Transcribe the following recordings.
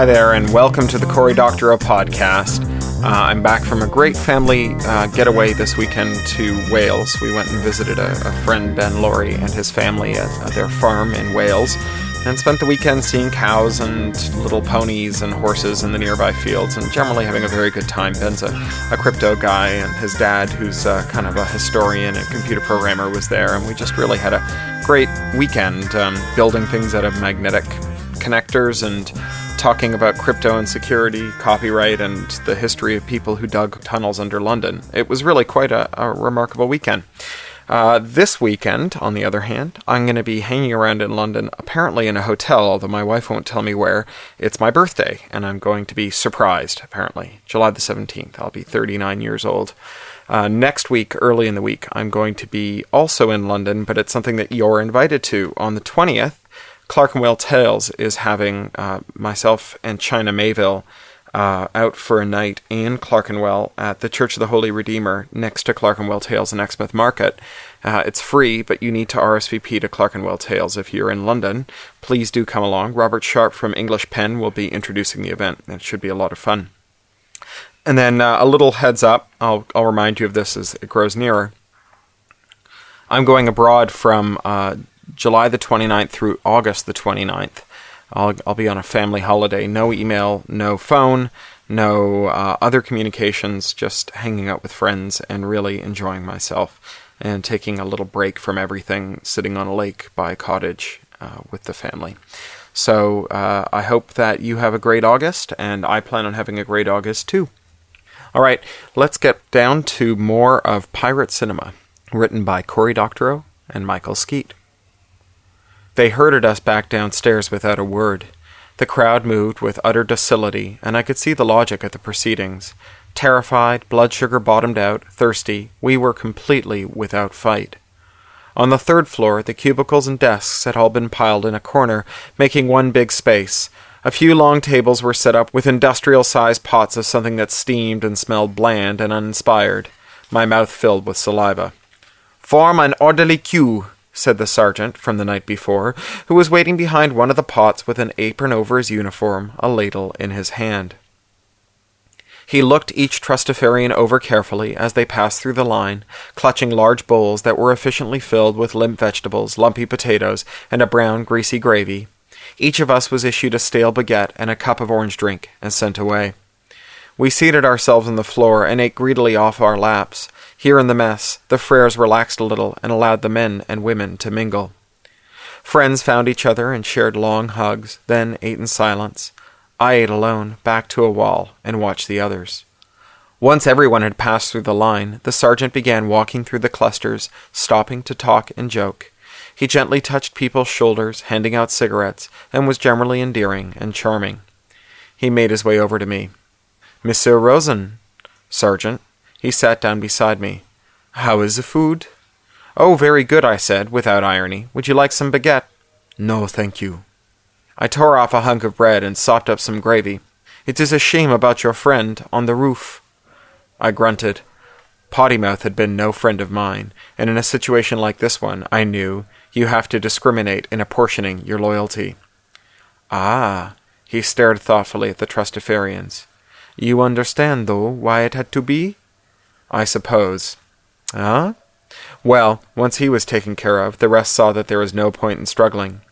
Hi there, and welcome to the Cory Doctorow podcast. I'm back from a great family getaway this weekend to Wales. We went and visited a friend, Ben Laurie, and his family at their farm in Wales, and spent the weekend seeing cows and little ponies and horses in the nearby fields, and generally having a very good time. Ben's a crypto guy, and his dad, who's kind of a historian and computer programmer, was there, and we just really had a great weekend building things out of magnetic connectors and talking about crypto and security, copyright, and the history of people who dug tunnels under London. It was really quite a remarkable weekend. This weekend, on the other hand, I'm going to be hanging around in London, apparently in a hotel, although my wife won't tell me where. It's my birthday, and I'm going to be surprised, apparently. July the 17th. I'll be 39 years old. Next week, early in the week, I'm going to be also in London, but it's something that you're invited to. On the 20th, Clerkenwell Tales is having myself and China Mayville out for a night in Clerkenwell at the Church of the Holy Redeemer next to Clerkenwell Tales in Exmouth Market. It's free, but you need to RSVP to Clerkenwell Tales if you're in London. Please do come along. Robert Sharp from English Pen will be introducing the event. It should be a lot of fun. And then a little heads up, I'll remind you of this as it grows nearer. I'm going abroad from July the 29th through August the 29th. I'll be on a family holiday. No email, no phone, no other communications, just hanging out with friends and really enjoying myself and taking a little break from everything, sitting on a lake by a cottage with the family. So I hope that you have a great August, and I plan on having a great August too. All right, let's get down to more of Pirate Cinema, written by Cory Doctorow and Michael Skeet. They herded us back downstairs without a word. The crowd moved with utter docility, and I could see the logic of the proceedings. Terrified, blood sugar bottomed out, thirsty, we were completely without fight. On the third floor, the cubicles and desks had all been piled in a corner, making one big space. A few long tables were set up with industrial-sized pots of something that steamed and smelled bland and uninspired. My mouth filled with saliva. "Form an orderly queue," said the sergeant from the night before, who was waiting behind one of the pots with an apron over his uniform, a ladle in his hand. He looked each Trustafarian over carefully as they passed through the line, clutching large bowls that were efficiently filled with limp vegetables, lumpy potatoes, and a brown, greasy gravy. Each of us was issued a stale baguette and a cup of orange drink, and sent away. We seated ourselves on the floor and ate greedily off our laps. Here in the mess, the friars relaxed a little and allowed the men and women to mingle. Friends found each other and shared long hugs, then ate in silence. I ate alone, back to a wall, and watched the others. Once everyone had passed through the line, the sergeant began walking through the clusters, stopping to talk and joke. He gently touched people's shoulders, handing out cigarettes, and was generally endearing and charming. He made his way over to me. "Monsieur Rosen." "Sergeant." He sat down beside me. "How is the food?" "Oh, very good," I said, without irony. "Would you like some baguette?" "No, thank you." I tore off a hunk of bread and sopped up some gravy. "It is a shame about your friend on the roof." I grunted. Pottymouth had been no friend of mine, and in a situation like this one, I knew, you have to discriminate in apportioning your loyalty. "Ah," he stared thoughtfully at the Trustafarians. "You understand, though, why it had to be?" "I suppose." "Huh?" "Well, once he was taken care of, the rest saw that there was no point in struggling."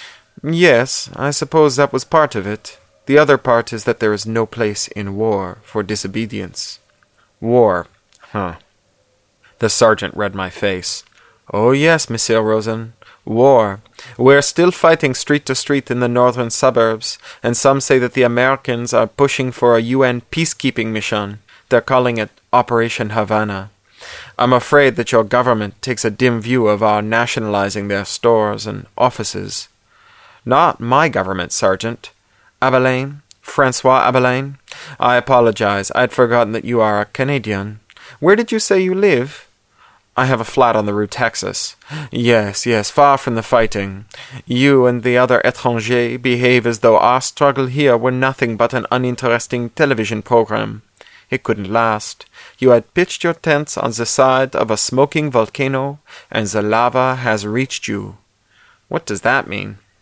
"Yes, I suppose that was part of it. The other part is that there is no place in war for disobedience." "War. Huh." The sergeant read my face. "Oh yes, Monsieur Rosen. War. We're still fighting street to street in the northern suburbs, and some say that the Americans are pushing for a UN peacekeeping mission. They're calling it Operation Havana. I'm afraid that your government takes a dim view of our nationalizing their stores and offices." "Not my government, Sergeant." "Abelain? Francois Abelain? I apologize. I'd forgotten that you are a Canadian. Where did you say you live?" "I have a flat on the Rue Texas." Yes, far from the fighting. You and the other étrangers behave as though our struggle here were nothing but an uninteresting television program. It couldn't last. You had pitched your tents on the side of a smoking volcano, and the lava has reached you." "What does that mean?"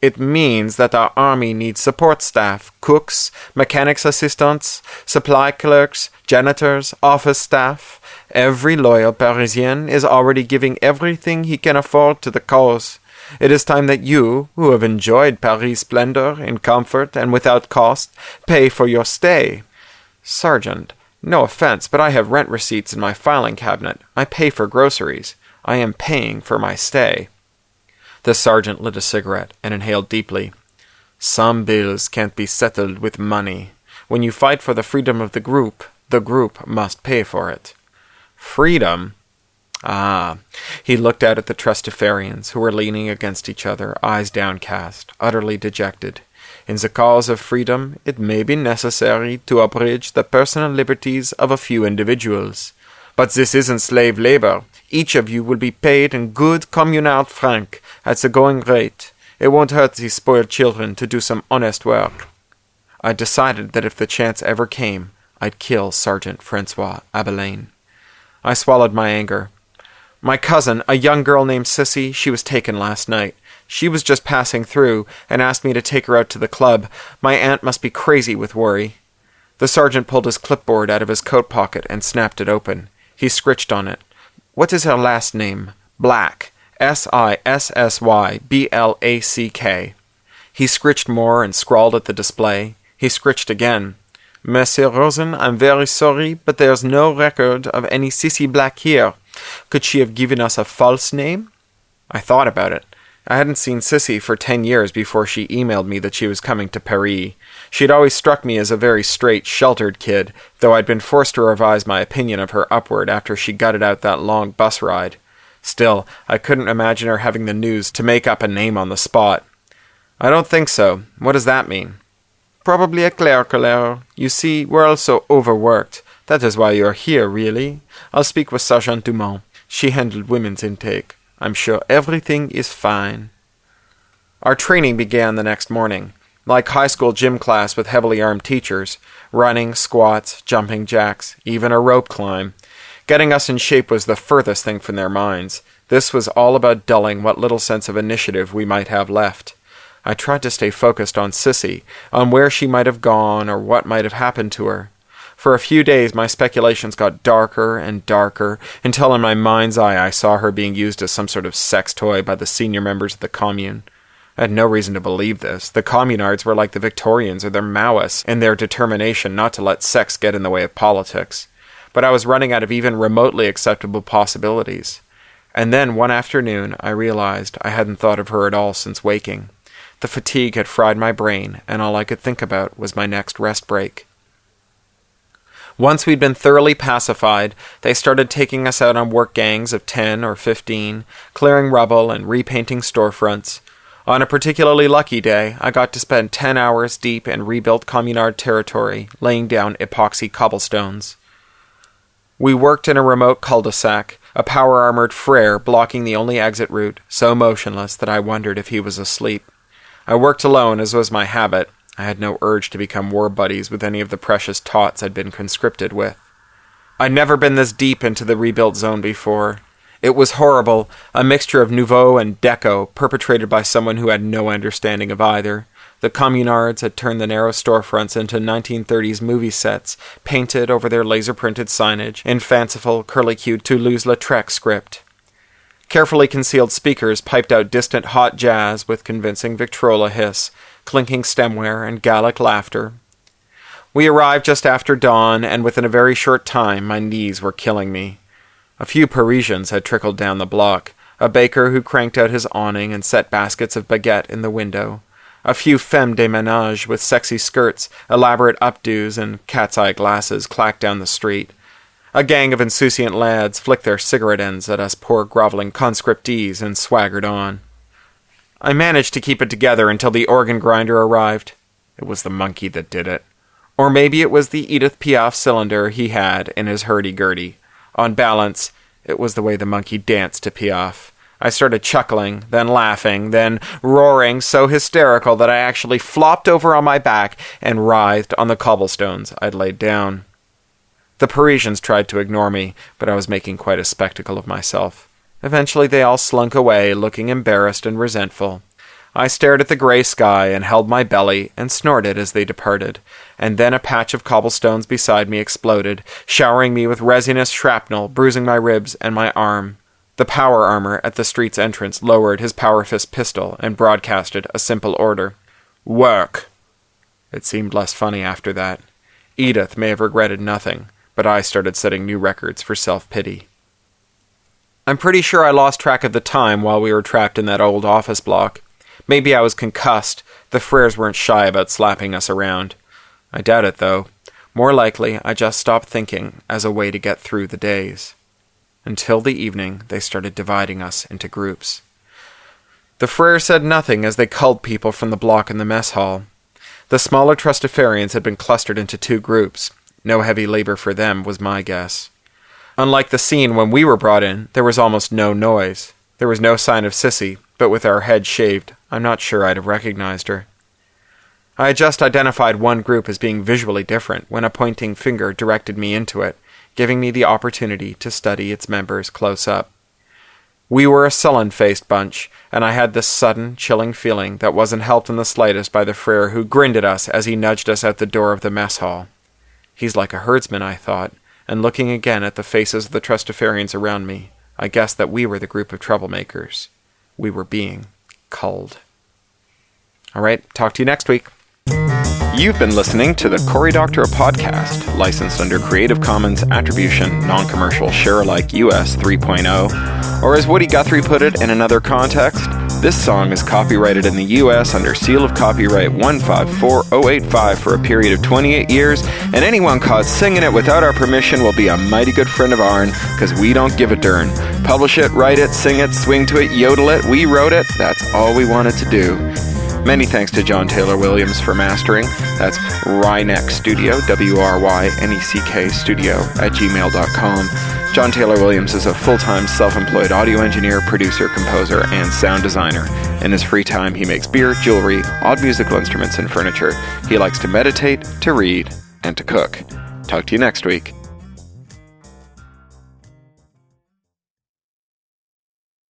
It means that our army needs support staff, cooks, mechanics assistants, supply clerks, janitors, office staff. Every loyal Parisian is already giving everything he can afford to the cause. It is time that you, who have enjoyed Paris' splendor in comfort and without cost, pay for your stay. Sergeant, no offense, but I have rent receipts in my filing cabinet. I pay for groceries. I am paying for my stay. The sergeant lit a cigarette and inhaled deeply. Some bills can't be settled with money. When you fight for the freedom of the group must pay for it. Freedom? Ah. He looked out at the Trustafarians, who were leaning against each other, eyes downcast, utterly dejected. In the cause of freedom, it may be necessary to abridge the personal liberties of a few individuals. But this isn't slave labor. Each of you will be paid in good communal franc at the going rate. It won't hurt these spoiled children to do some honest work. I decided that if the chance ever came, I'd kill Sergeant Francois Abelaine. I swallowed my anger. My cousin, a young girl named Sissy, she was taken last night. She was just passing through and asked me to take her out to the club. My aunt must be crazy with worry. The sergeant pulled his clipboard out of his coat pocket and snapped it open. He scritched on it. What is her last name? Black. Sissy, He scritched more and scrawled at the display. He scritched again. Monsieur Rosen, I'm very sorry, but there's no record of any Sissy Black here. Could she have given us a false name? I thought about it. I hadn't seen Sissy for 10 years before she emailed me that she was coming to Paris. She'd always struck me as a very straight, sheltered kid, though I'd been forced to revise my opinion of her upward after she gutted out that long bus ride. Still, I couldn't imagine her having the news to make up a name on the spot. I don't think so. What does that mean? Probably a clerical error. You see, we're all so overworked. That is why you're here, really. I'll speak with Sergeant Dumont. She handled women's intake. I'm sure everything is fine. Our training began the next morning. Like high school gym class with heavily armed teachers. Running, squats, jumping jacks, even a rope climb. Getting us in shape was the furthest thing from their minds. This was all about dulling what little sense of initiative we might have left. I tried to stay focused on Sissy, on where she might have gone or what might have happened to her. For a few days my speculations got darker and darker, until in my mind's eye I saw her being used as some sort of sex toy by the senior members of the Commune. I had no reason to believe this. The Communards were like the Victorians or their Maoists in their determination not to let sex get in the way of politics. But I was running out of even remotely acceptable possibilities. And then one afternoon I realized I hadn't thought of her at all since waking. The fatigue had fried my brain, and all I could think about was my next rest break. Once we'd been thoroughly pacified, they started taking us out on work gangs of 10 or 15, clearing rubble and repainting storefronts. On a particularly lucky day, I got to spend 10 hours deep in rebuilt Communard territory, laying down epoxy cobblestones. We worked in a remote cul-de-sac, a power-armored Frere blocking the only exit route, so motionless that I wondered if he was asleep. I worked alone, as was my habit. I had no urge to become war buddies with any of the precious tots I'd been conscripted with. I'd never been this deep into the rebuilt zone before. It was horrible, a mixture of nouveau and deco, perpetrated by someone who had no understanding of either. The Communards had turned the narrow storefronts into 1930s movie sets, painted over their laser-printed signage in fanciful, curly-cued Toulouse-Lautrec script. Carefully concealed speakers piped out distant hot jazz with convincing Victrola hiss, clinking stemware, and Gallic laughter. We arrived just after dawn, and within a very short time my knees were killing me. A few Parisians had trickled down the block, a baker who cranked out his awning and set baskets of baguette in the window, a few femmes de ménage with sexy skirts, elaborate updos, and cat's-eye glasses clacked down the street. A gang of insouciant lads flicked their cigarette ends at us poor groveling conscriptees and swaggered on. I managed to keep it together until the organ grinder arrived. It was the monkey that did it. Or maybe it was the Edith Piaf cylinder he had in his hurdy-gurdy. On balance, it was the way the monkey danced to Piaf. I started chuckling, then laughing, then roaring so hysterical that I actually flopped over on my back and writhed on the cobblestones I'd laid down. The Parisians tried to ignore me, but I was making quite a spectacle of myself. Eventually they all slunk away, looking embarrassed and resentful. I stared at the gray sky and held my belly and snorted as they departed, and then a patch of cobblestones beside me exploded, showering me with resinous shrapnel, bruising my ribs and my arm. The power armor at the street's entrance lowered his power fist pistol and broadcasted a simple order. Work! It seemed less funny after that. Edith may have regretted nothing, but I started setting new records for self-pity. I'm pretty sure I lost track of the time while we were trapped in that old office block. Maybe I was concussed. The Freres weren't shy about slapping us around. I doubt it, though. More likely, I just stopped thinking as a way to get through the days. Until the evening, they started dividing us into groups. The Freres said nothing as they culled people from the block in the mess hall. The smaller Trustafarians had been clustered into 2 groups. No heavy labor for them, was my guess. Unlike the scene when we were brought in, there was almost no noise. There was no sign of Sissy, but with our heads shaved, I'm not sure I'd have recognized her. I had just identified one group as being visually different when a pointing finger directed me into it, giving me the opportunity to study its members close up. We were a sullen-faced bunch, and I had this sudden, chilling feeling that wasn't helped in the slightest by the Frere who grinned at us as he nudged us out the door of the mess hall. He's like a herdsman, I thought, and looking again at the faces of the Trustafarians around me, I guessed that we were the group of troublemakers. We were being culled. All right, talk to you next week. You've been listening to the Cory Doctorow podcast, licensed under Creative Commons Attribution, Non-Commercial, Share-alike US 3.0, or as Woody Guthrie put it in another context, this song is copyrighted in the US under seal of copyright 154085 for a period of 28 years, and anyone caught singing it without our permission will be a mighty good friend of ourn, because we don't give a darn. Publish it, write it, sing it, swing to it, yodel it, we wrote it, that's all we wanted to do. Many thanks to John Taylor Williams for mastering. That's Ryneck Studio, WRYNECK Studio at gmail.com. John Taylor Williams is a full-time self-employed audio engineer, producer, composer, and sound designer. In his free time, he makes beer, jewelry, odd musical instruments, and furniture. He likes to meditate, to read, and to cook. Talk to you next week.